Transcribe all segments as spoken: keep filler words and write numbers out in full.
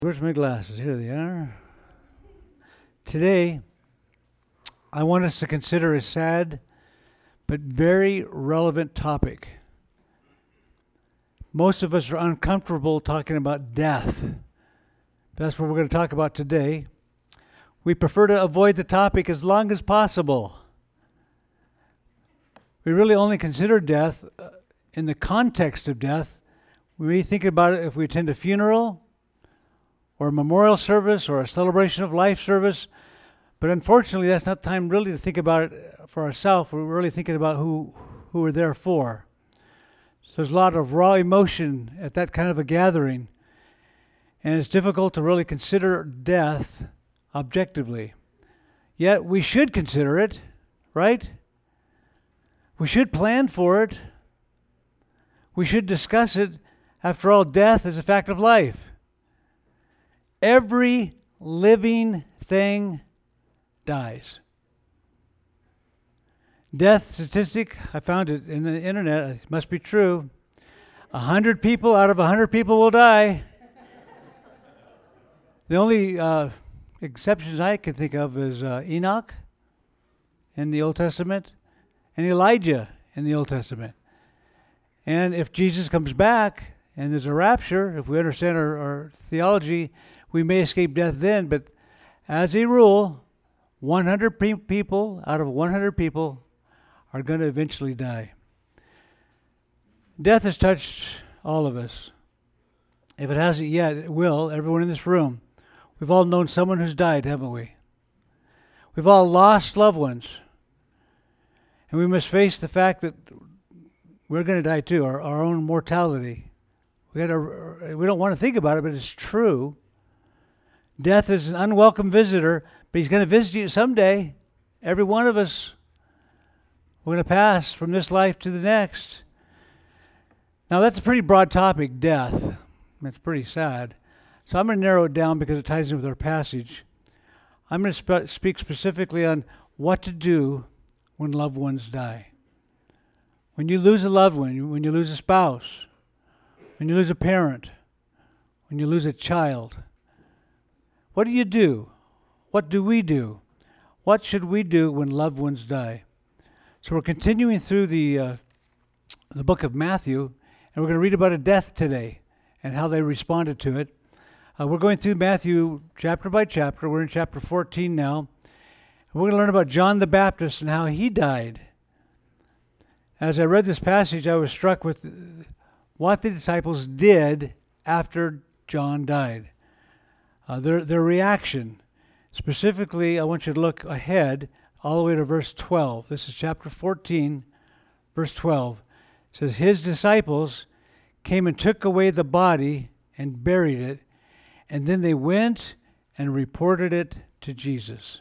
Where's my glasses? Here they are. Today, I want us to consider a sad but very relevant topic. Most of us are uncomfortable talking about death. That's what we're going to talk about today. We prefer to avoid the topic as long as possible. We really only consider death uh, in the context of death. We may think about it if we attend a funeral or a memorial service or a celebration of life service. But unfortunately, that's not time really to think about it for ourselves. We're really thinking about who, who we're there for. So there's a lot of raw emotion at that kind of a gathering. And it's difficult to really consider death objectively. Yet we should consider it, right? We should plan for it. We should discuss it. After all, death is a fact of life. Every living thing dies. Death statistic, I found it in the internet, it must be true. A hundred people out of a hundred people will die. The only uh, exceptions I can think of is uh, Enoch in the Old Testament and Elijah in the Old Testament. And if Jesus comes back and there's a rapture, if we understand our, our theology, we may escape death then, but as a rule, one hundred pre- people out of one hundred people are going to eventually die. Death has touched all of us. If it hasn't yet, it will. Everyone in this room. We've all known someone who's died, haven't we? We've all lost loved ones. And we must face the fact that we're going to die too, our, our own mortality. We, gotta, we don't want to think about it, but it's true. Death is an unwelcome visitor, but he's going to visit you someday. Every one of us, we're going to pass from this life to the next. Now, that's a pretty broad topic, death. It's pretty sad. So I'm going to narrow it down because it ties in with our passage. I'm going to sp- speak specifically on what to do when loved ones die. When you lose a loved one, when you lose a spouse, when you lose a parent, when you lose a child, what do you do? What do we do? What should we do when loved ones die? So we're continuing through the uh, the book of Matthew, and we're going to read about a death today and how they responded to it. Uh, we're going through Matthew chapter by chapter. We're in chapter fourteen now. And we're going to learn about John the Baptist and how he died. As I read this passage, I was struck with what the disciples did after John died. Uh, their their reaction. Specifically, I want you to look ahead all the way to verse twelve. This is chapter fourteen, verse twelve. It says, his disciples came and took away the body and buried it, and then they went and reported it to Jesus.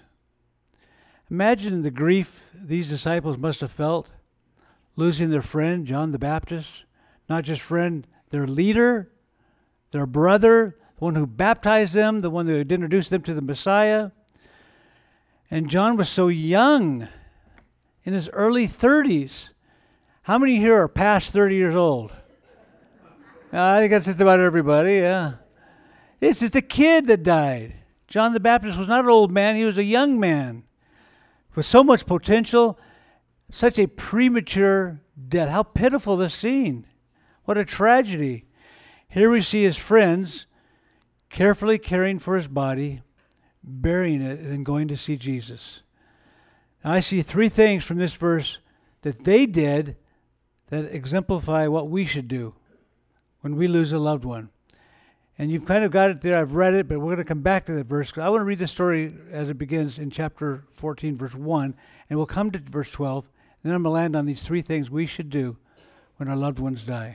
Imagine the grief these disciples must have felt, losing their friend, John the Baptist. Not just friend, their leader, their brother, the one who baptized them, the one who had introduced them to the Messiah. And John was so young, in his early thirties. How many here are past thirty years old? Uh, I think that's just about everybody, yeah. It's just a kid that died. John the Baptist was not an old man, he was a young man with so much potential, such a premature death. How pitiful this scene. What a tragedy. Here we see his friends carefully caring for his body, burying it, and then going to see Jesus. Now, I see three things from this verse that they did that exemplify what we should do when we lose a loved one. And you've kind of got it there. I've read it, but we're going to come back to that verse. I want to read the story as it begins in chapter fourteen, verse one, and we'll come to verse twelve, and then I'm going to land on these three things we should do when our loved ones die.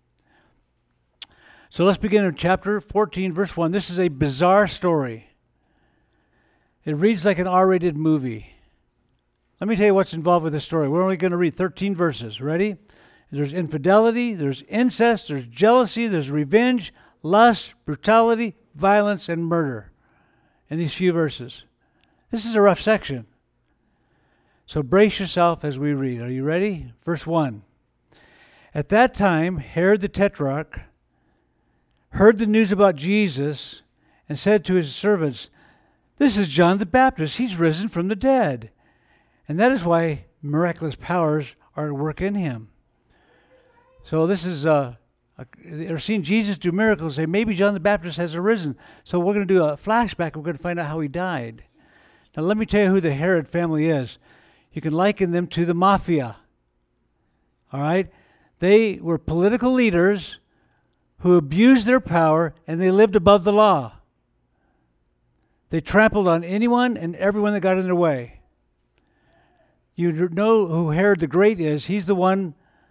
So let's begin in chapter fourteen, verse one. This is a bizarre story. It reads like an R-rated movie. Let me tell you what's involved with this story. We're only going to read thirteen verses. Ready? There's infidelity, there's incest, there's jealousy, there's revenge, lust, brutality, violence, and murder in these few verses. This is a rough section. So brace yourself as we read. Are you ready? Verse one. At that time, Herod the Tetrarch heard the news about Jesus and said to his servants, "This is John the Baptist. He's risen from the dead." And that is why miraculous powers are at work in him. So this is, uh, a, they're seeing Jesus do miracles, say maybe John the Baptist has arisen. So we're going to do a flashback. We're going to find out how he died. Now let me tell you who the Herod family is. You can liken them to the mafia. All right? They were political leaders who abused their power, and they lived above the law. They trampled on anyone and everyone that got in their way. You know who Herod the Great is. He's the one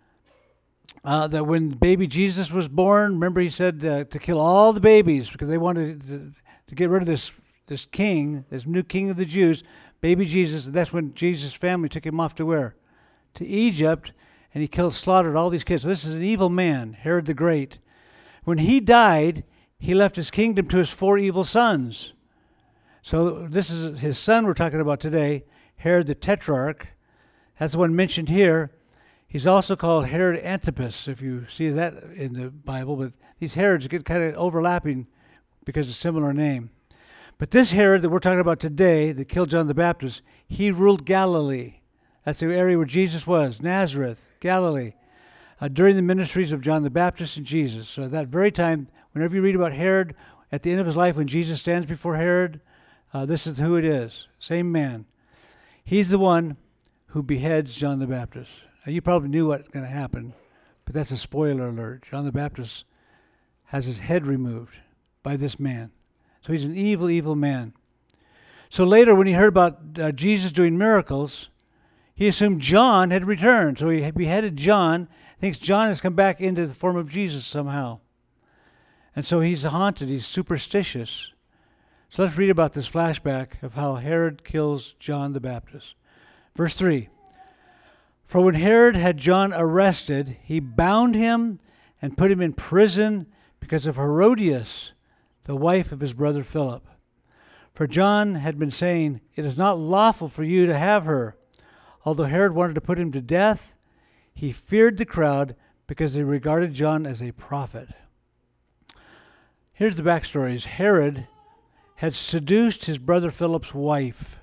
uh, that when baby Jesus was born, remember he said uh, to kill all the babies because they wanted to, to get rid of this, this king, this new king of the Jews, baby Jesus. And that's when Jesus' family took him off to where? To Egypt, and he killed, slaughtered all these kids. So this is an evil man, Herod the Great. When he died, he left his kingdom to his four evil sons. So this is his son we're talking about today, Herod the Tetrarch. That's the one mentioned here. He's also called Herod Antipas, if you see that in the Bible. But these Herods get kind of overlapping because of a similar name. But this Herod that we're talking about today, that killed John the Baptist, he ruled Galilee. That's the area where Jesus was, Nazareth, Galilee, uh, during the ministries of John the Baptist and Jesus. So at that very time, whenever you read about Herod, at the end of his life, when Jesus stands before Herod, uh, this is who it is, same man. He's the one who beheads John the Baptist. Now, you probably knew what's going to happen, but that's a spoiler alert. John the Baptist has his head removed by this man. So he's an evil, evil man. So later, when he heard about uh, Jesus doing miracles, he assumed John had returned. So he beheaded John, thinks John has come back into the form of Jesus somehow. And so he's haunted, he's superstitious. So let's read about this flashback of how Herod kills John the Baptist. Verse three. For when Herod had John arrested, he bound him and put him in prison because of Herodias, the wife of his brother Philip. For John had been saying, "It is not lawful for you to have her." Although Herod wanted to put him to death, he feared the crowd because they regarded John as a prophet. Here's the backstory. Herod had seduced his brother Philip's wife.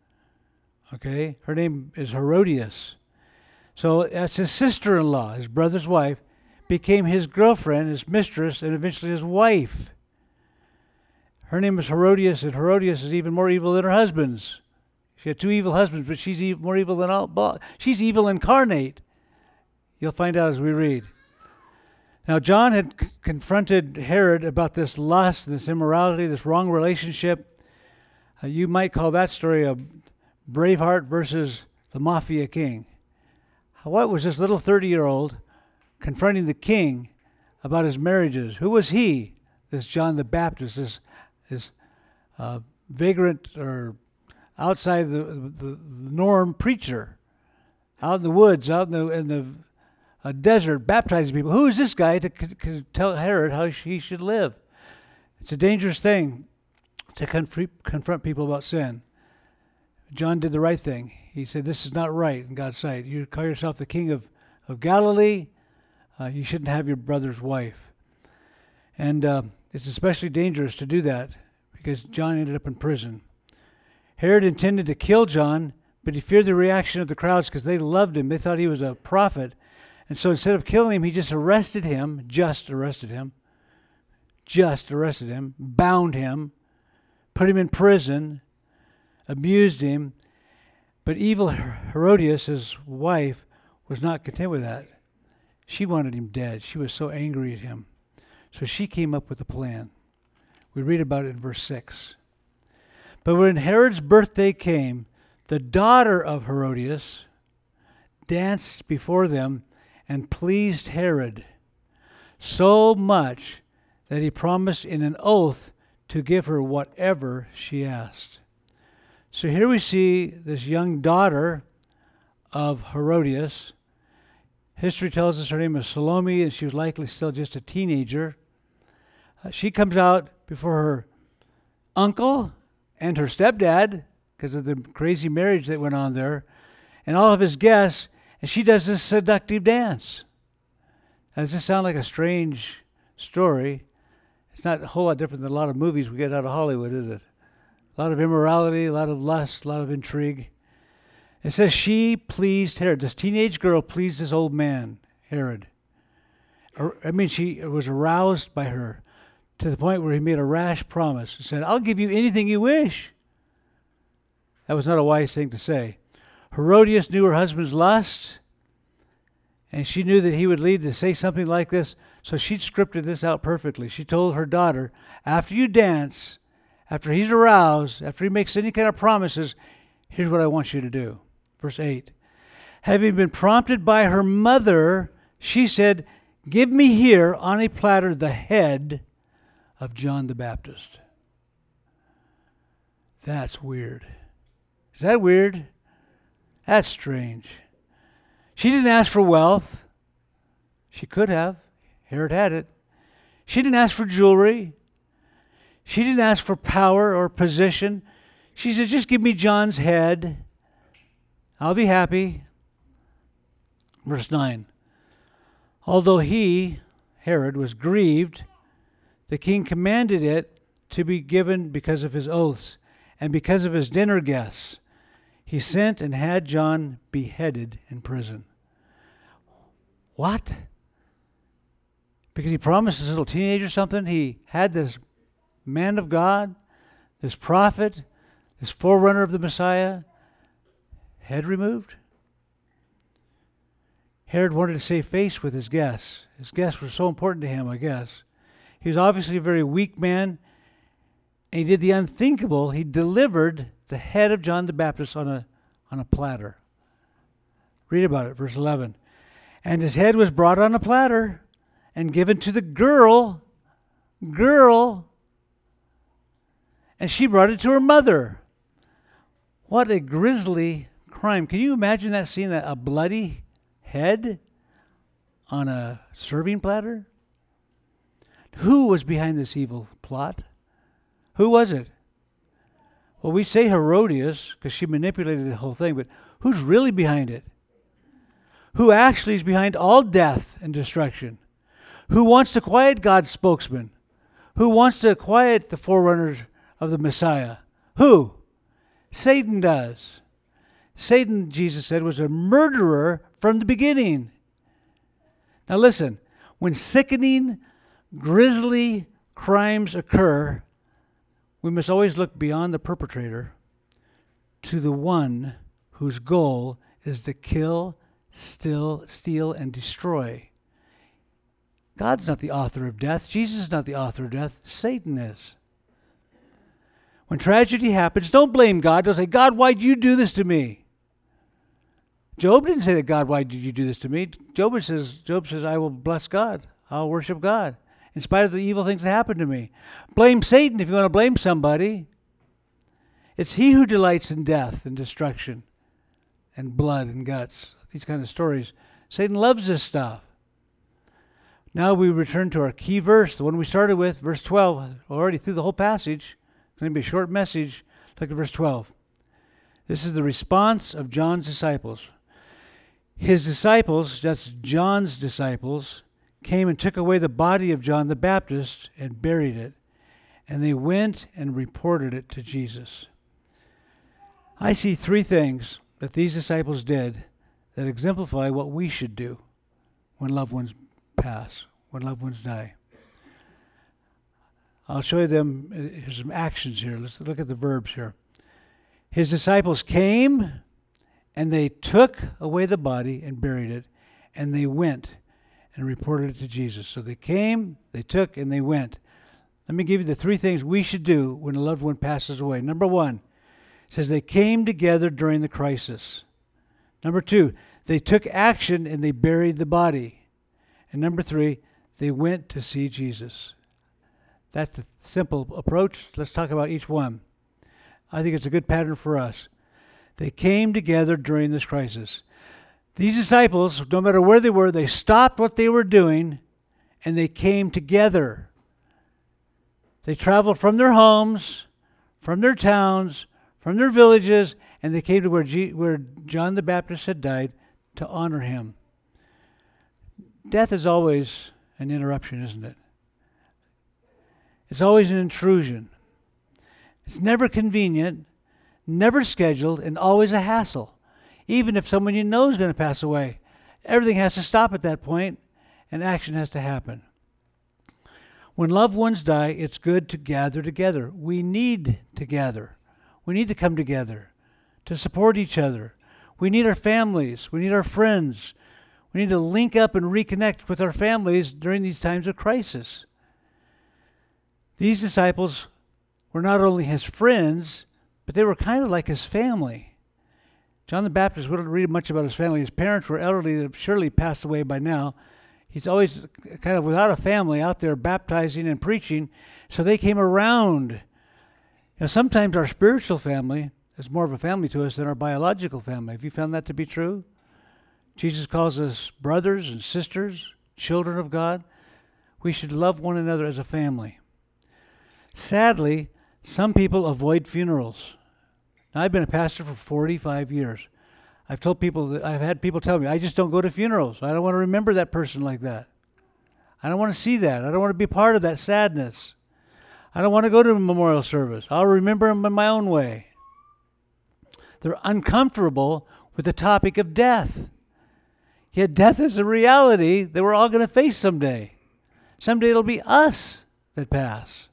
Okay, her name is Herodias. So that's his sister-in-law, his brother's wife, became his girlfriend, his mistress, and eventually his wife. Her name is Herodias, and Herodias is even more evil than her husband's. She had two evil husbands, but she's even more evil than all. She's evil incarnate. You'll find out as we read. Now, John had c- confronted Herod about this lust, this immorality, this wrong relationship. Uh, you might call that story a Braveheart versus the Mafia King. What was this little thirty-year-old confronting the king about his marriages? Who was he? This John the Baptist, this, this uh, vagrant or outside the, the, the norm preacher, out in the woods, out in the, in the uh, desert, baptizing people. Who is this guy to, to tell Herod how he should live? It's a dangerous thing to conf- confront people about sin. John did the right thing. He said, this is not right in God's sight. You call yourself the king of, of Galilee. Uh, you shouldn't have your brother's wife. And uh, it's especially dangerous to do that because John ended up in prison. Herod intended to kill John, but he feared the reaction of the crowds because they loved him. They thought he was a prophet. And so instead of killing him, he just arrested him, just arrested him, just arrested him, bound him, put him in prison, abused him. But evil Herodias, his wife, was not content with that. She wanted him dead. She was so angry at him. So she came up with a plan. We read about it in verse six. But when Herod's birthday came, the daughter of Herodias danced before them and pleased Herod so much that he promised in an oath to give her whatever she asked. So here we see this young daughter of Herodias. History tells us her name is Salome, and she was likely still just a teenager. Uh, she comes out before her uncle and her stepdad, because of the crazy marriage that went on there, and all of his guests, and she does this seductive dance. Now, does this sound like a strange story? It's not a whole lot different than a lot of movies we get out of Hollywood, is it? A lot of immorality, a lot of lust, a lot of intrigue. It says she pleased Herod. This teenage girl pleased this old man, Herod. I mean, she was aroused by her to the point where he made a rash promise. He said, I'll give you anything you wish. That was not a wise thing to say. Herodias knew her husband's lust, and she knew that he would lead to say something like this, so she scripted this out perfectly. She told her daughter, after you dance, after he's aroused, after he makes any kind of promises, here's what I want you to do. Verse eight. Having been prompted by her mother, she said, give me here on a platter the head of John the Baptist. That's weird. Is that weird? That's strange. She didn't ask for wealth. She could have. Herod had it. She didn't ask for jewelry. She didn't ask for power or position. She said, just give me John's head. I'll be happy. Verse nine. Although he, Herod, was grieved, the king commanded it to be given because of his oaths and because of his dinner guests. He sent and had John beheaded in prison. What? Because he promised this little teenager something? He had this man of God, this prophet, this forerunner of the Messiah, head removed? Herod wanted to save face with his guests. His guests were so important to him, I guess. He was obviously a very weak man, and he did the unthinkable. He delivered the head of John the Baptist on a, on a platter. Read about it, verse eleven. And his head was brought on a platter and given to the girl, girl, and she brought it to her mother. What a grisly crime. Can you imagine that scene, that a bloody head on a serving platter? Who was behind this evil plot? Who was it? Well, we say Herodias because she manipulated the whole thing, but who's really behind it? Who actually is behind all death and destruction? Who wants to quiet God's spokesman? Who wants to quiet the forerunners of the Messiah? Who? Satan does. Satan, Jesus said, was a murderer from the beginning. Now listen, when sickening, grisly crimes occur, we must always look beyond the perpetrator to the one whose goal is to kill, steal, steal, and destroy. God's not the author of death. Jesus is not the author of death. Satan is. When tragedy happens, don't blame God. Don't say, God, why did you do this to me? Job didn't say that, God, why did you do this to me? Job says, Job says, I will bless God. I'll worship God in spite of the evil things that happened to me. Blame Satan if you want to blame somebody. It's he who delights in death and destruction and blood and guts, these kind of stories. Satan loves this stuff. Now we return to our key verse, the one we started with, verse twelve. Already through the whole passage. It's going to be a short message. Look at verse twelve. This is the response of John's disciples. His disciples, that's John's disciples, came and took away the body of John the Baptist and buried it. And they went and reported it to Jesus. I see three things that these disciples did that exemplify what we should do when loved ones pass, when loved ones die. I'll show you them. Here's some actions here. Let's look at the verbs here. His disciples came and they took away the body and buried it, and they went and reported it to Jesus. So they came, they took, and they went. Let me give you the three things we should do when a loved one passes away. Number one, it says they came together during the crisis. Number two, they took action and they buried the body. And number three, they went to see Jesus. That's the simple approach. Let's talk about each one. I think it's a good pattern for us. They came together during this crisis. These disciples, no matter where they were, they stopped what they were doing and they came together. They traveled from their homes, from their towns, from their villages, and they came to where, G- where John the Baptist had died to honor him. Death is always an interruption, isn't it? It's always an intrusion. It's never convenient, never scheduled, and always a hassle. Even if someone you know is going to pass away, everything has to stop at that point, and action has to happen. When loved ones die, it's good to gather together. We need to gather. We need to come together to support each other. We need our families. We need our friends. We need to link up and reconnect with our families during these times of crisis. These disciples were not only his friends, but they were kind of like his family. John the Baptist, we don't read much about his family. His parents were elderly, that have surely passed away by now. He's always kind of without a family out there baptizing and preaching, so they came around. You know, sometimes our spiritual family is more of a family to us than our biological family. Have you found that to be true? Jesus calls us brothers and sisters, children of God. We should love one another as a family. Sadly, some people avoid funerals. Now, I've been a pastor for forty-five years. I've told people that I've had people tell me, I just don't go to funerals. I don't want to remember that person like that. I don't want to see that. I don't want to be part of that sadness. I don't want to go to a memorial service. I'll remember them in my own way. They're uncomfortable with the topic of death. Yet death is a reality that we're all going to face someday. Someday it'll be us that pass.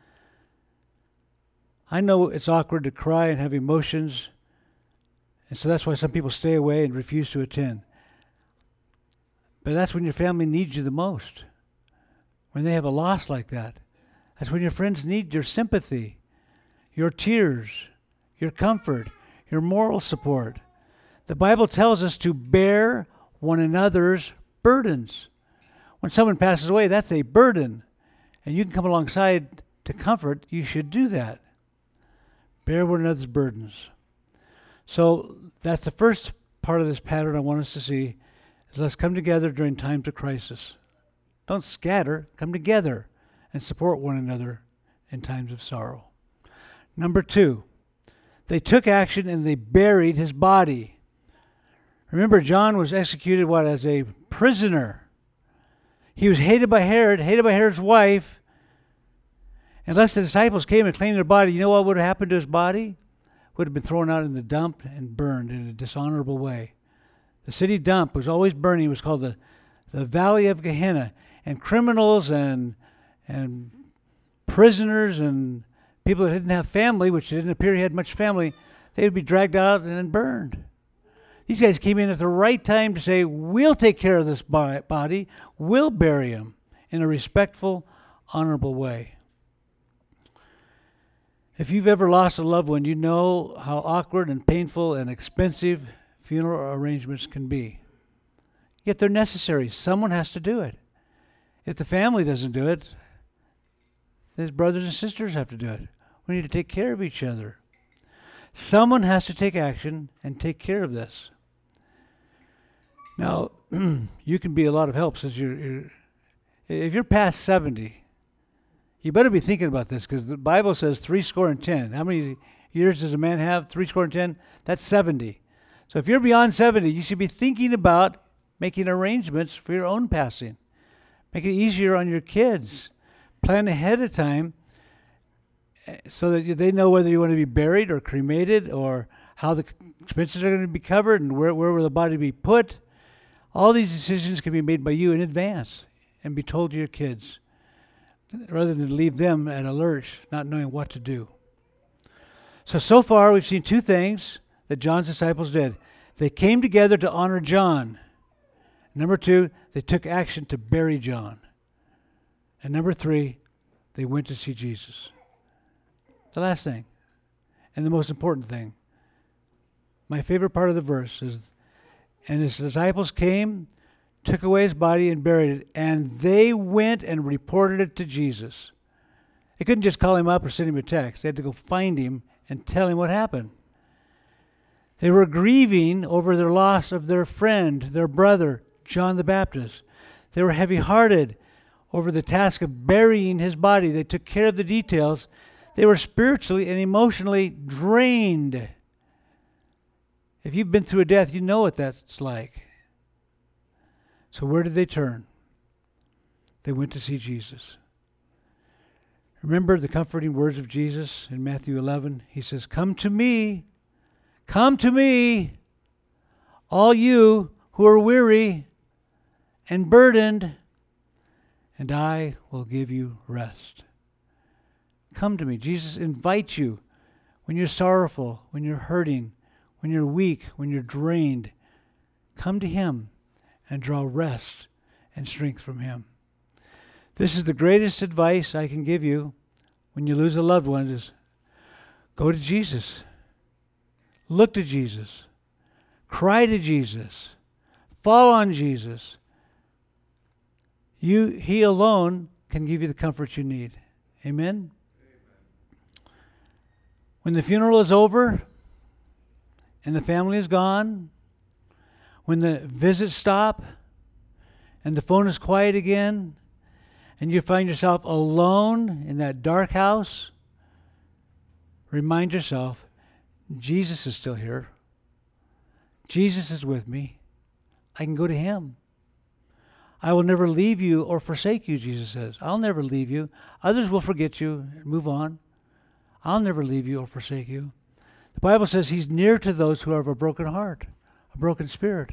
I know it's awkward to cry and have emotions, and so that's why some people stay away and refuse to attend. But that's when your family needs you the most. When they have a loss like that. That's when your friends need your sympathy, your tears, your comfort, your moral support. The Bible tells us to bear one another's burdens. When someone passes away, that's a burden. And you can come alongside to comfort. You should do that. Bear one another's burdens. So that's the first part of this pattern I want us to see, is let's come together during times of crisis. Don't scatter, come together and support one another in times of sorrow. Number two, they took action and they buried his body. Remember, John was executed, what, as a prisoner. He was hated by Herod, hated by Herod's wife. Unless the disciples came and claimed their body, you know what would have happened to his body? Would have been thrown out in the dump and burned in a dishonorable way. The city dump was always burning. It was called the, the Valley of Gehenna. And criminals and and prisoners and people that didn't have family, which didn't appear he had much family, they would be dragged out and then burned. These guys came in at the right time to say, we'll take care of this body. We'll bury him in a respectful, honorable way. If you've ever lost a loved one, you know how awkward and painful and expensive funeral arrangements can be. Yet they're necessary. Someone has to do it. If the family doesn't do it, his brothers and sisters have to do it. We need to take care of each other. Someone has to take action and take care of this. Now, you can be a lot of help since you're, you're if you're past seventy, you better be thinking about this, because the Bible says three score and ten. How many years does a man have? Three score and ten? That's seventy. So if you're beyond seventy, you should be thinking about making arrangements for your own passing. Make it easier on your kids. Plan ahead of time so that they know whether you want to be buried or cremated, or how the expenses are going to be covered, and where, where will the body be put. All these decisions can be made by you in advance and be told to your kids, rather than leave them at a lurch, not knowing what to do. So, so far we've seen two things that John's disciples did. They came together to honor John. Number two, they took action to bury John. And number three, they went to see Jesus. The last thing, and the most important thing, my favorite part of the verse is, and his disciples came, took away his body and buried it, and they went and reported it to Jesus. They couldn't just call him up or send him a text. They had to go find him and tell him what happened. They were grieving over their loss of their friend, their brother, John the Baptist. They were heavy-hearted over the task of burying his body. They took care of the details. They were spiritually and emotionally drained. If you've been through a death, you know what that's like. So where did they turn? They went to see Jesus. Remember the comforting words of Jesus in Matthew eleven? He says, "Come to me, come to me, all you who are weary and burdened, and I will give you rest." Come to me. Jesus invites you when you're sorrowful, when you're hurting, when you're weak, when you're drained. Come to him and draw rest and strength from him. This is the greatest advice I can give you when you lose a loved one is go to Jesus. Look to Jesus. Cry to Jesus. Fall on Jesus. You, he alone can give you the comfort you need. Amen? Amen. When the funeral is over and the family is gone, when the visits stop and the phone is quiet again, and you find yourself alone in that dark house, remind yourself, Jesus is still here. Jesus is with me. I can go to him. I will never leave you or forsake you, Jesus says. I'll never leave you. Others will forget you and move on. I'll never leave you or forsake you. The Bible says he's near to those who have a broken heart, a broken spirit.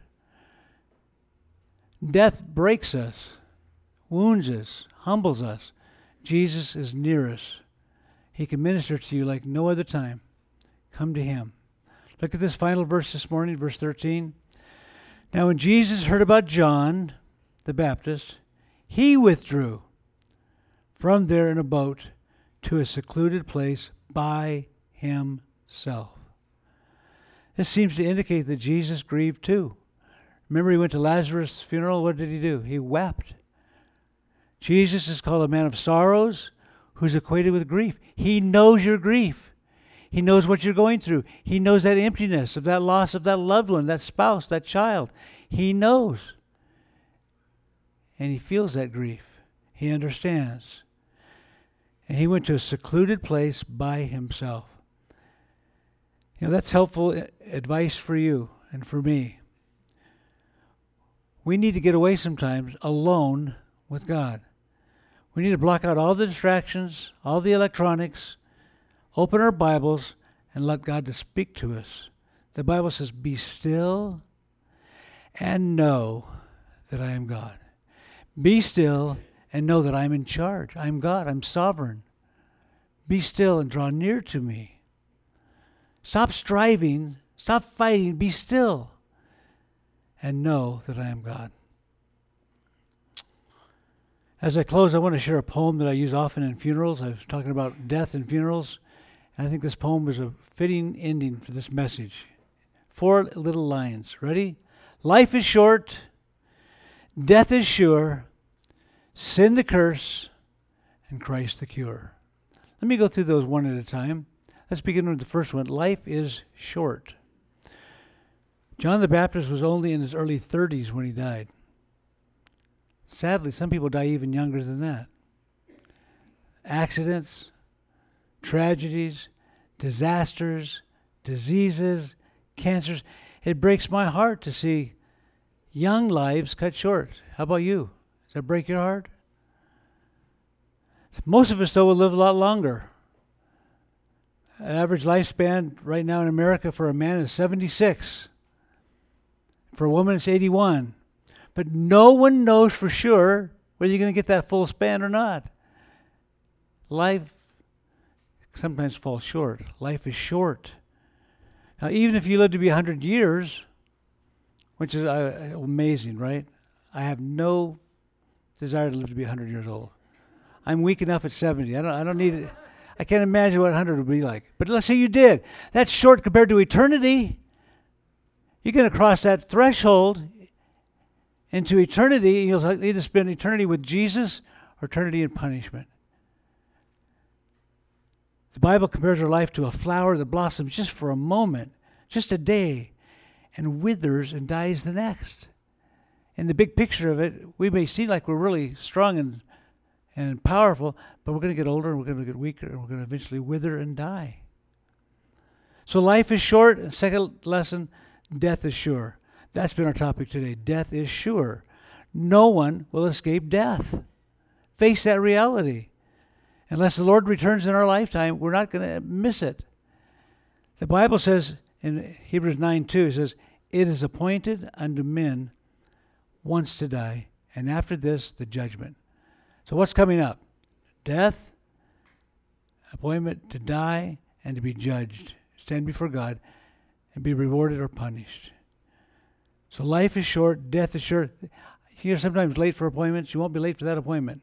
Death breaks us, wounds us, humbles us. Jesus is near us. He can minister to you like no other time. Come to him. Look at this final verse this morning, verse thirteen. Now when Jesus heard about John the Baptist, he withdrew from there in a boat to a secluded place by himself. This seems to indicate that Jesus grieved too. Remember, he went to Lazarus' funeral. What did he do? He wept. Jesus is called a man of sorrows who's equated with grief. He knows your grief. He knows what you're going through. He knows that emptiness of that loss of that loved one, that spouse, that child. He knows. And he feels that grief. He understands. And he went to a secluded place by himself. You know, that's helpful advice for you and for me. We need to get away sometimes alone with God. We need to block out all the distractions, all the electronics, open our Bibles, and let God to speak to us. The Bible says, be still and know that I am God. Be still and know that I'm in charge. I'm God. I'm sovereign. Be still and draw near to me. Stop striving. Stop fighting. Be still and know that I am God. As I close, I want to share a poem that I use often in funerals. I was talking about death and funerals, and I think this poem was a fitting ending for this message. Four little lines. Ready? Life is short. Death is sure. Sin the curse, and Christ the cure. Let me go through those one at a time. Let's begin with the first one. Life is short. John the Baptist was only in his early thirties when he died. Sadly, some people die even younger than that. Accidents, tragedies, disasters, diseases, cancers. It breaks my heart to see young lives cut short. How about you? Does that break your heart? Most of us, though, will live a lot longer. Average lifespan right now in America for a man is seventy-six. For a woman, it's eighty-one. But no one knows for sure whether you're going to get that full span or not. Life sometimes falls short. Life is short. Now, even if you live to be one hundred years, which is uh, amazing, right? I have no desire to live to be one hundred years old. I'm weak enough at seventy. I don't I don't need it. I can't imagine what one hundred would be like. But let's say you did. That's short compared to eternity. You're going to cross that threshold into eternity, and you'll either spend eternity with Jesus or eternity in punishment. The Bible compares our life to a flower that blossoms just for a moment, just a day, and withers and dies the next. In the big picture of it, we may seem like we're really strong and and powerful, but we're going to get older, and we're going to get weaker, and we're going to eventually wither and die. So life is short. And second lesson, death is sure. That's been our topic today. Death is sure. No one will escape death. Face that reality. Unless the Lord returns in our lifetime, we're not going to miss it. The Bible says in Hebrews nine two, it says, it is appointed unto men once to die, and after this, the judgment. So what's coming up? Death, appointment to die, and to be judged. Stand before God and be rewarded or punished. So life is short, death is short. You're sometimes late for appointments. You won't be late for that appointment.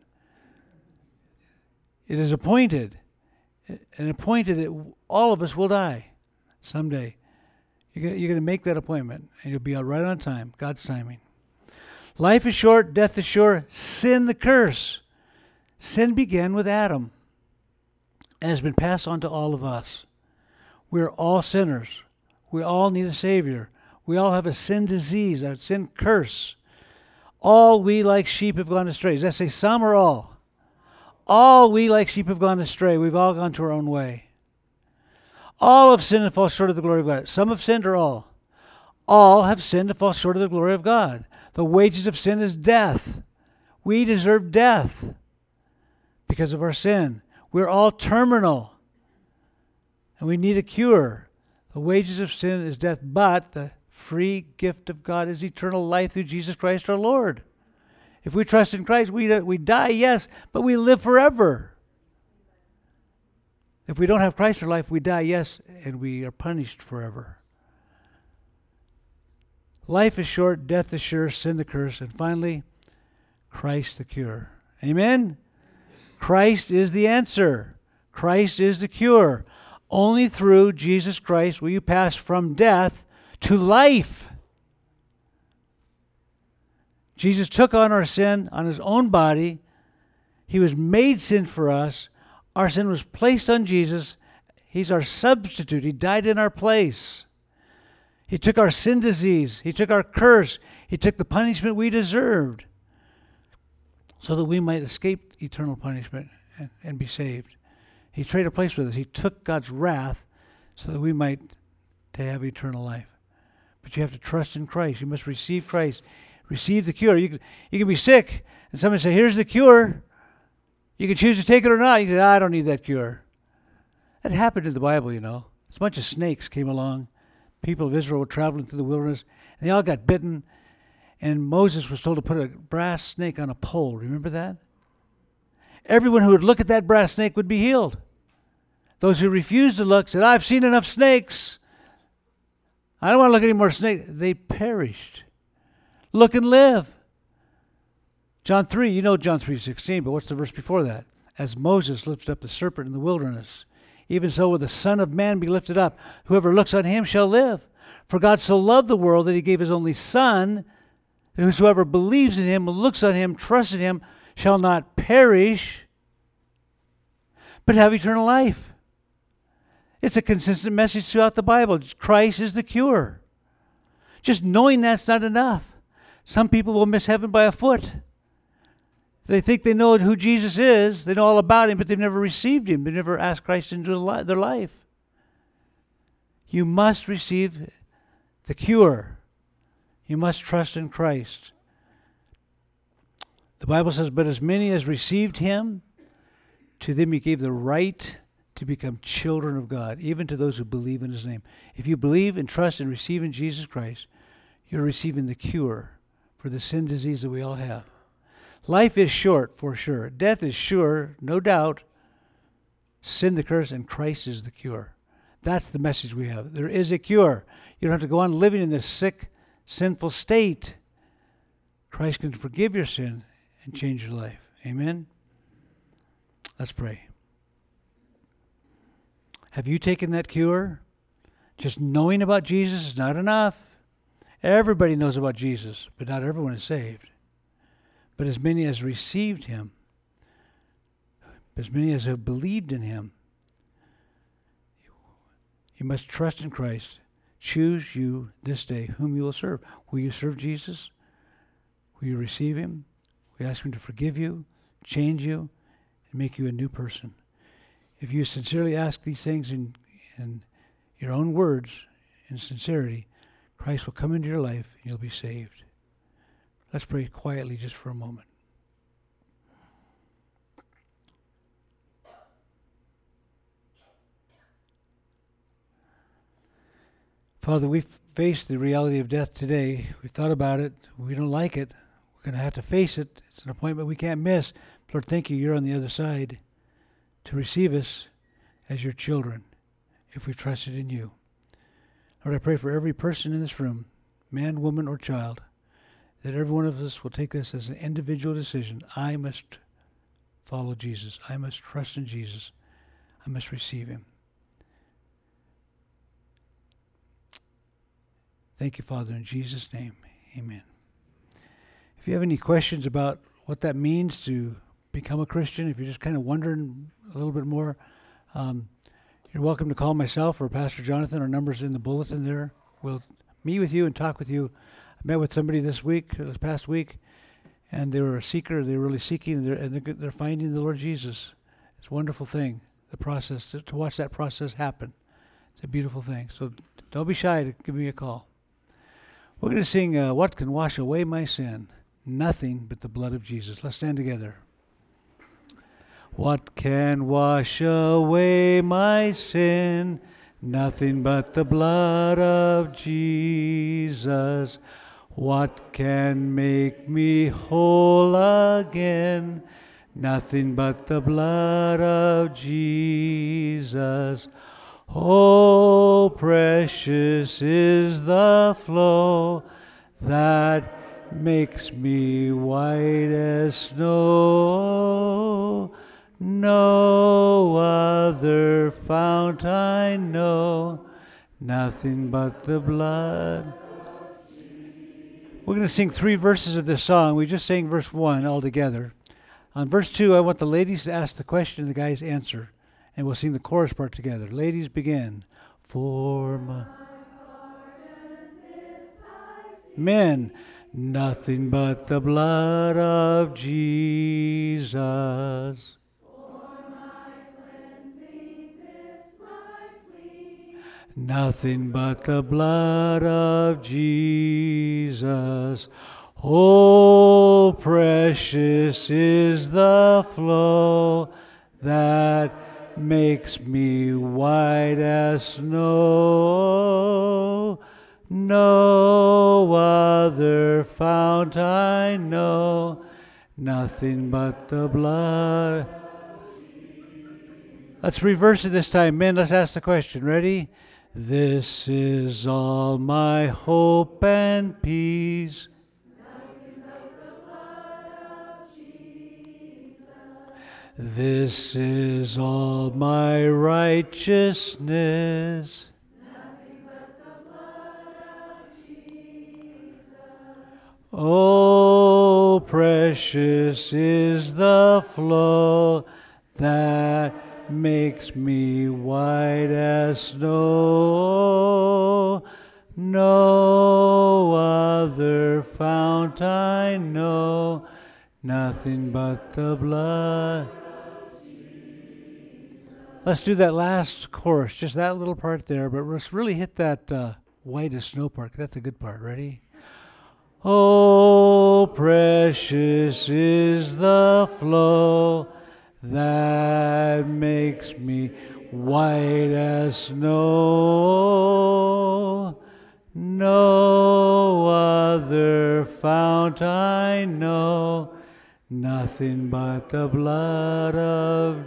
It is appointed, and appointed that all of us will die someday. You're going to make that appointment, and you'll be out right on time, God's timing. Life is short, death is sure, sin the curse. Sin began with Adam and has been passed on to all of us. We're all sinners. We all need a Savior. We all have a sin disease, a sin curse. All we like sheep have gone astray. Does that say some or all? All we like sheep have gone astray. We've all gone to our own way. All have sinned and fall short of the glory of God. Some have sinned or all? All have sinned and fall short of the glory of God. The wages of sin is death. We deserve death because of our sin. We're all terminal, and we need a cure. The wages of sin is death, but the free gift of God is eternal life through Jesus Christ our Lord. If we trust in Christ, we, we die, yes, but we live forever. If we don't have Christ in our life, we die, yes, and we are punished forever. Life is short, death is sure, sin the curse, and finally, Christ the cure. Amen? Christ is the answer. Christ is the cure. Only through Jesus Christ will you pass from death to life. Jesus took on our sin on his own body. He was made sin for us. Our sin was placed on Jesus. He's our substitute. He died in our place. He took our sin disease. He took our curse. He took the punishment we deserved so that we might escape eternal punishment and, and be saved. He traded a place with us. He took God's wrath so that we might to have eternal life. But you have to trust in Christ. You must receive Christ. Receive the cure. You can, you can be sick, and somebody say, here's the cure. You can choose to take it or not. You can say, I don't need that cure. That happened in the Bible, you know. A bunch of snakes came along. People of Israel were traveling through the wilderness, and they all got bitten. And Moses was told to put a brass snake on a pole. Remember that? Everyone who would look at that brass snake would be healed. Those who refused to look said, I've seen enough snakes. I don't want to look at any more snakes. They perished. Look and live. John three, you know John three sixteen, but what's the verse before that? As Moses lifted up the serpent in the wilderness, even so will the Son of Man be lifted up. Whoever looks on him shall live. For God so loved the world that he gave his only Son, that whosoever believes in him, looks on him, trusts in him, shall not perish, but have eternal life. It's a consistent message throughout the Bible. Christ is the cure. Just knowing that's not enough. Some people will miss heaven by a foot. They think they know who Jesus is. They know all about him, but they've never received him. They've never asked Christ into their life. You must receive the cure. You must trust in Christ. The Bible says, but as many as received him, to them he gave the right to become children of God, even to those who believe in his name. If you believe and trust and receive in Jesus Christ, you're receiving the cure for the sin disease that we all have. Life is short, for sure. Death is sure, no doubt. Sin the curse, and Christ is the cure. That's the message we have. There is a cure. You don't have to go on living in this sick, sinful state. Christ can forgive your sin and change your life. Amen? Let's pray. Have you taken that cure? Just knowing about Jesus is not enough. Everybody knows about Jesus, but not everyone is saved. But as many as received him, as many as have believed in him, you must trust in Christ. Choose you this day whom you will serve. Will you serve Jesus? Will you receive him? Will you ask him to forgive you, change you, and make you a new person? If you sincerely ask these things in, in your own words, in sincerity, Christ will come into your life and you'll be saved. Let's pray quietly just for a moment. Father, we face the reality of death today. We've thought about it. We don't like it. We're going to have to face it. It's an appointment we can't miss. Lord, thank you. You're on the other side to receive us as your children if we've trusted in you. Lord, I pray for every person in this room, man, woman, or child, that every one of us will take this as an individual decision. I must follow Jesus. I must trust in Jesus. I must receive him. Thank you, Father, in Jesus' name. Amen. If you have any questions about what that means to become a Christian, if you're just kind of wondering a little bit more, um, you're welcome to call myself or Pastor Jonathan. Our number's in the bulletin there. We'll meet with you and talk with you. I met with somebody this week, this past week, and they were a seeker. They were really seeking, and they're, and they're, they're finding the Lord Jesus. It's a wonderful thing, the process, to, to watch that process happen. It's a beautiful thing. So don't be shy to give me a call. We're going to sing, uh, What Can Wash Away My Sin? Nothing but the blood of Jesus. Let's stand together. What can wash away my sin? Nothing but the blood of Jesus. What can make me whole again? Nothing but the blood of Jesus. Oh, precious is the flow that makes me white as snow. No other fount I know, nothing but the blood. We're going to sing three verses of this song. We just sang verse one all together. On verse two, I want the ladies to ask the question and the guys answer. And we'll sing the chorus part together. Ladies, begin. For my men, nothing but the blood of Jesus. For my cleansing, this my plea. Nothing but the blood of Jesus. Oh, precious is the flow that makes me white as snow. No other fount I know, nothing but the blood. Let's reverse it this time. Men, let's ask the question. Ready? This is all my hope and peace. This is all my righteousness. Nothing but the blood of Jesus. Oh, precious is the flow that makes me white as snow. No other fount I know, nothing but the blood. Let's do that last chorus, just that little part there, but let's really hit that uh, white as snow part. That's a good part. Ready? Oh, precious is the flow that makes me white as snow. No other fount I know, nothing but the blood of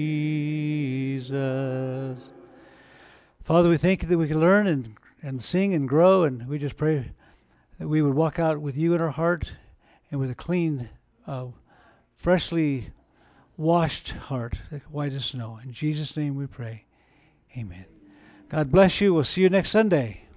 Jesus. Father, we thank you that we can learn and, and sing and grow, and we just pray that we would walk out with you in our heart and with a clean, uh, freshly washed heart, white as snow. In Jesus' name we pray. Amen. God bless you. We'll see you next Sunday.